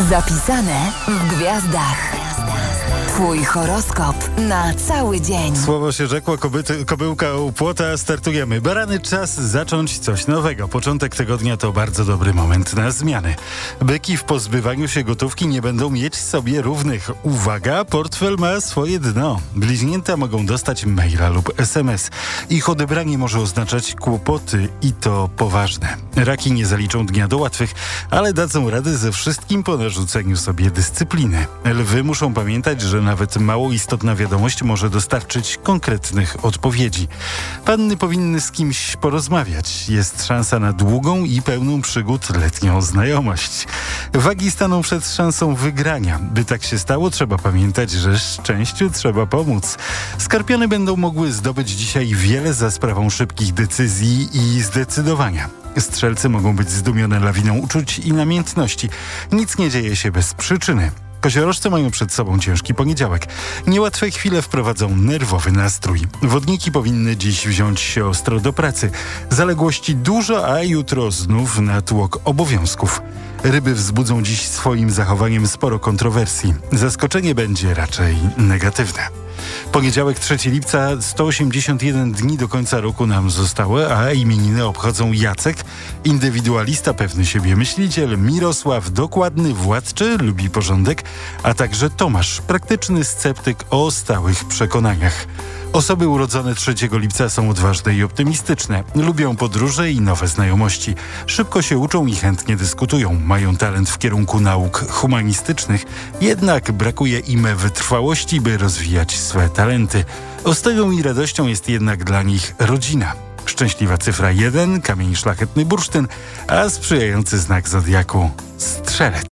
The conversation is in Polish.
Zapisane w gwiazdach. Twój horoskop na cały dzień. Słowo się rzekło, kobyłka u płota, startujemy. Barany, czas zacząć coś nowego. Początek tygodnia to bardzo dobry moment na zmiany. Byki w pozbywaniu się gotówki nie będą mieć sobie równych. Uwaga, portfel ma swoje dno. Bliźnięta mogą dostać maila lub SMS. Ich odebranie może oznaczać kłopoty i to poważne. Raki nie zaliczą dnia do łatwych, ale dadzą radę ze wszystkim po narzuceniu sobie dyscypliny. Lwy muszą pamiętać, że nawet mało istotna wiadomość może dostarczyć konkretnych odpowiedzi. Panny powinny z kimś porozmawiać. Jest szansa na długą i pełną przygód letnią znajomość. Wagi staną przed szansą wygrania. By tak się stało, trzeba pamiętać, że szczęściu trzeba pomóc. Skorpiony będą mogły zdobyć dzisiaj wiele za sprawą szybkich decyzji i zdecydowania. Strzelcy mogą być zdumione lawiną uczuć i namiętności. Nic nie dzieje się bez przyczyny. Koziorożce mają przed sobą ciężki poniedziałek. Niełatwe chwile wprowadzą nerwowy nastrój. Wodniki powinny dziś wziąć się ostro do pracy. Zaległości dużo, a jutro znów natłok obowiązków. Ryby wzbudzą dziś swoim zachowaniem sporo kontrowersji. Zaskoczenie będzie raczej negatywne. Poniedziałek 3 lipca, 181 dni do końca roku nam zostały, a imieniny obchodzą Jacek, indywidualista, pewny siebie myśliciel, Mirosław, dokładny, władczy, lubi porządek, a także Tomasz, praktyczny sceptyk o stałych przekonaniach. Osoby urodzone 3 lipca są odważne i optymistyczne. Lubią podróże i nowe znajomości. Szybko się uczą i chętnie dyskutują. Mają talent w kierunku nauk humanistycznych, jednak brakuje im wytrwałości, by rozwijać swe talenty. Ostogą i radością jest jednak dla nich rodzina. Szczęśliwa cyfra 1, kamień szlachetny bursztyn, a sprzyjający znak zodiaku Strzelec.